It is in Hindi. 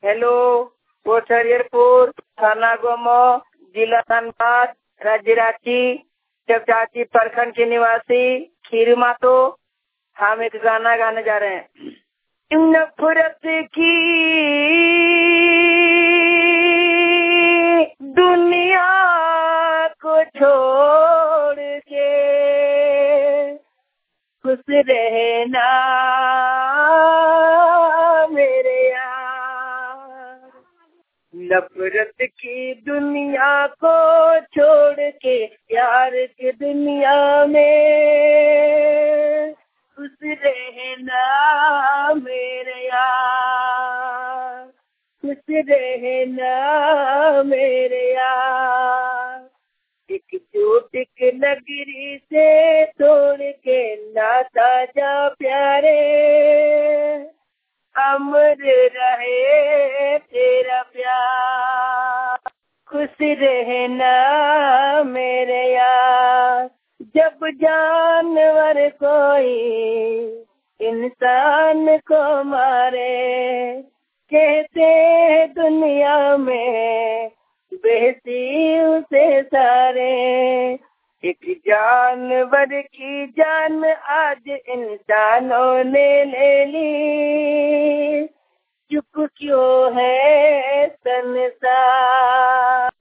हेलो पोस्ट हरिहरपुर, थाना गोमो, जिला धनबाद, राज्य रांची, चपचाची प्रखंड के निवासी खीरू मातो। हम एक गाना गाने जा रहे हैं। नफरत की दुनिया को छोड़ के खुश रहना मेरे यार। नफरत की दुनिया को छोड़ के प्यार की दुनिया में खुश रहना मेरे यार, खुश रहना मेरे यार। एक चोटिक नगरी से तोड़ के लाता जा प्यारे, अमर रहे तेरा प्यार, खुश रहना मेरे यार। जब जानवर कोई इंसान को मारे, कहते दुनिया में बेहसी उसे सारे। एक जानवर की जान आज इंसानों ने ले ली, चुप क्यों है संसार।